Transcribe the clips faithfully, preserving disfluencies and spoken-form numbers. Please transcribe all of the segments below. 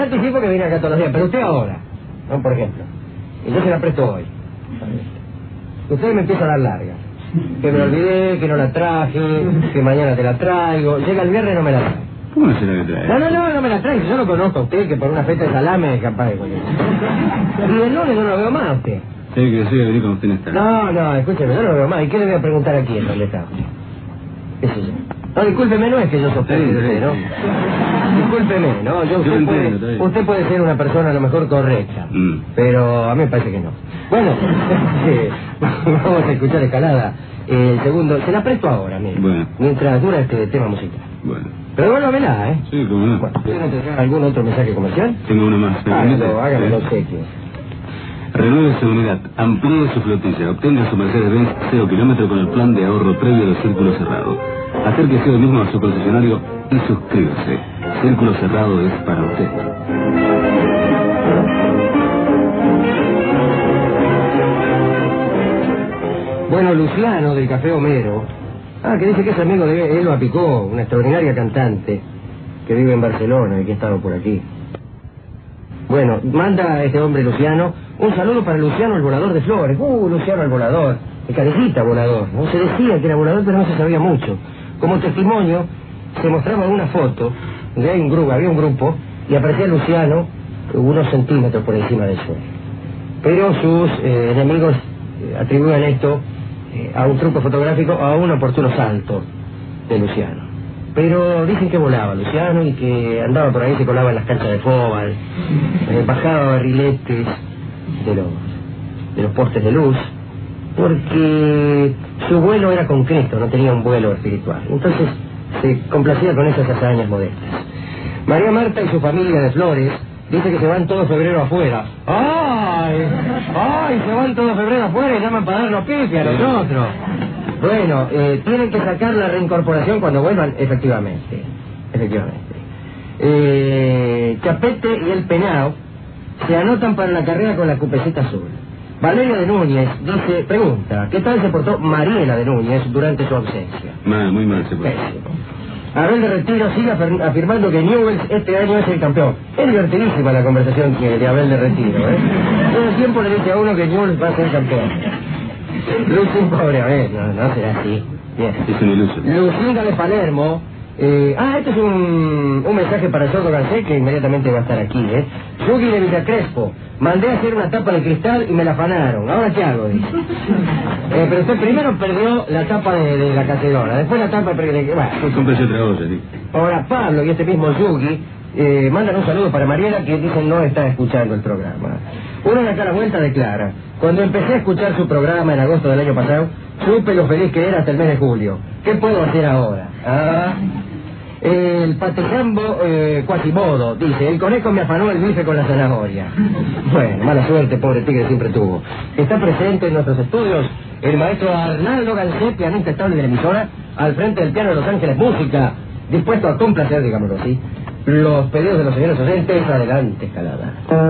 anticipo que viene acá todos los días, pero usted ahora, ¿no? Por ejemplo, y yo se la presto hoy. Usted me empieza a dar largas. Que me olvidé, que no la traje, que mañana te la traigo. Llega el viernes y no me la trae. ¿Cómo no se la trae? No, no, no, no me la trae. Yo lo conozco a usted, que por una feta de salame es capaz de cualquier cosa. Y el lunes no lo veo más a usted. Tiene que decir a venir cuando usted no está. No, no, escúcheme, yo no lo veo más. ¿Y qué le voy a preguntar aquí en dónde está? ¿Qué sé yo? No, discúlpeme, no es que yo sospeche de usted, ¿no? Discúlpeme, ¿no? Yo, usted, yo puede, entiendo, usted puede ser una persona a lo mejor correcta, mm. pero a mí me parece que no. Bueno, eh, vamos a escuchar Escalada. Eh, el segundo, se la presto ahora, mire. Bueno. Mientras dura este tema musical. Bueno. Pero devuélvamela, ¿eh? Sí, cómo no. Bueno, ¿usted no tendrá algún otro mensaje comercial? Tengo uno más. Hágalo, hágalo, no sé qué. Renueve su unidad, amplíe su flotilla, obtenga su Mercedes-Benz cero kilómetro con el plan de ahorro previo de Círculo Cerrado. Acérquese hoy mismo a su concesionario y suscríbase. Círculo Cerrado es para usted. Bueno, Luciano del Café Homero. Ah, que dice que es amigo de Elba Picó, una extraordinaria cantante que vive en Barcelona y que ha estado por aquí. Bueno, manda a este hombre Luciano un saludo para Luciano el volador de flores. Uh, Luciano el volador, el carecita volador. No se decía que era volador, pero no se sabía mucho. Como testimonio, se mostraba una foto de un grupo, había un grupo, y aparecía Luciano unos centímetros por encima del suelo. Pero sus eh, enemigos eh, atribuyen esto eh, a un truco fotográfico, a un oportuno salto de Luciano. Pero dicen que volaba Luciano y que andaba por ahí, se colaba en las canchas de fútbol, eh, bajaba barriletes de los, de los postes de luz, porque su vuelo era concreto, no tenía un vuelo espiritual. Entonces se complacía con esas hazañas modestas. María Marta y su familia de Flores dice que se van todo febrero afuera. ¡Ay! ¡Ay! Se van todo febrero afuera y llaman para darnos pique a nosotros. Bueno, eh, tienen que sacar la reincorporación cuando vuelvan, efectivamente. Efectivamente. Eh, Chapete y el Penao se anotan para la carrera con la cupecita azul. Valeria de Núñez dice, pregunta, ¿qué tal se portó Mariela de Núñez durante su ausencia? Mal, muy mal se portó. Pésimo. Abel de Retiro sigue afirmando que Newell's este año es el campeón. Es divertidísima la conversación de Abel de Retiro, ¿eh? Todo el tiempo le dice a uno que Newell's va a ser campeón. Lucín, pobre Abel, no, no será así. Bien. Es un iluso. Lucinda de Palermo. Eh, ah, este es un, un mensaje para Sordo Garcés que inmediatamente va a estar aquí, ¿eh? Yugi de Villa Crespo. Mandé a hacer una tapa de cristal y me la afanaron. ¿Ahora qué hago? Dice. Eh, pero usted primero perdió la tapa de, de la cacerola, después la tapa de... de bueno. Cómprese otra olla, sí. Ahora Pablo y este mismo Yugi eh, mandan un saludo para Mariela, que dicen no está escuchando el programa. Uno de acá a la vuelta declara: cuando empecé a escuchar su programa en agosto del año pasado, supe lo feliz que era hasta el mes de julio. ¿Qué puedo hacer ahora? Ah... El patejambo eh, Quasimodo dice, el conejo me afanó el bife con la zanahoria. Bueno, mala suerte, pobre tigre siempre tuvo. Está presente en nuestros estudios el maestro Arnaldo Gansé, pianista estable de la emisora, al frente del piano de Los Ángeles Música, dispuesto a complacer, digámoslo así, los pedidos de los señores oyentes. Adelante, Escalada.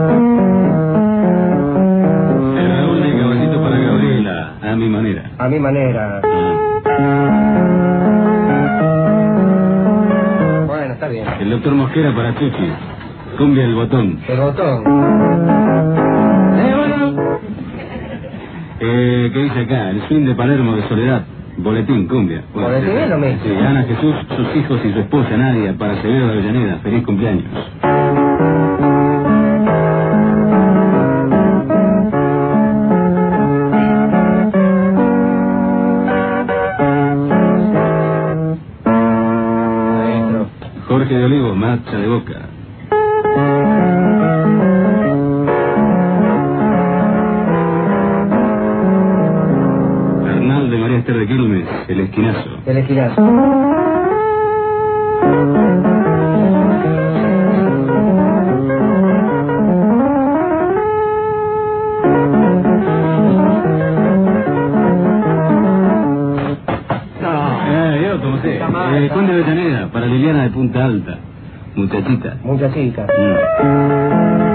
El Raúl de Caballito para Gabriela, a mi manera. A mi manera. Está bien. El doctor Mosquera para Chuchi. Cumbia el botón. El botón. Eh, bueno. Eh, ¿qué dice acá? El swing de Palermo de Soledad. Boletín, cumbia. Bueno, Boletín es lo mismo. Sí, Ana Jesús, sus hijos y su esposa Nadia, para Severo de Avellaneda. Feliz cumpleaños. Jorge de Olivo, marcha de Boca. Arnal de María Esther de Quilmes, el esquinazo. El esquinazo. Eh, Conde de Avellaneda, para Liliana de Punta Alta. Muchachita. Muchachita. Mm.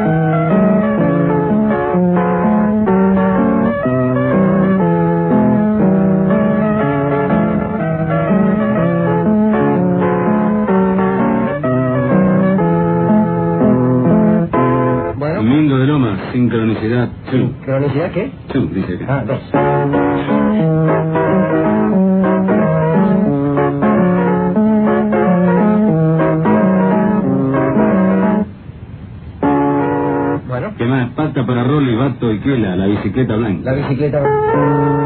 sincronicidad two. ¿Sincronicidad qué? Two, dice que. Ah, dos. Bueno. ¿Qué más? Pata para Rolly, Bato y Kela, la bicicleta blanca. La bicicleta...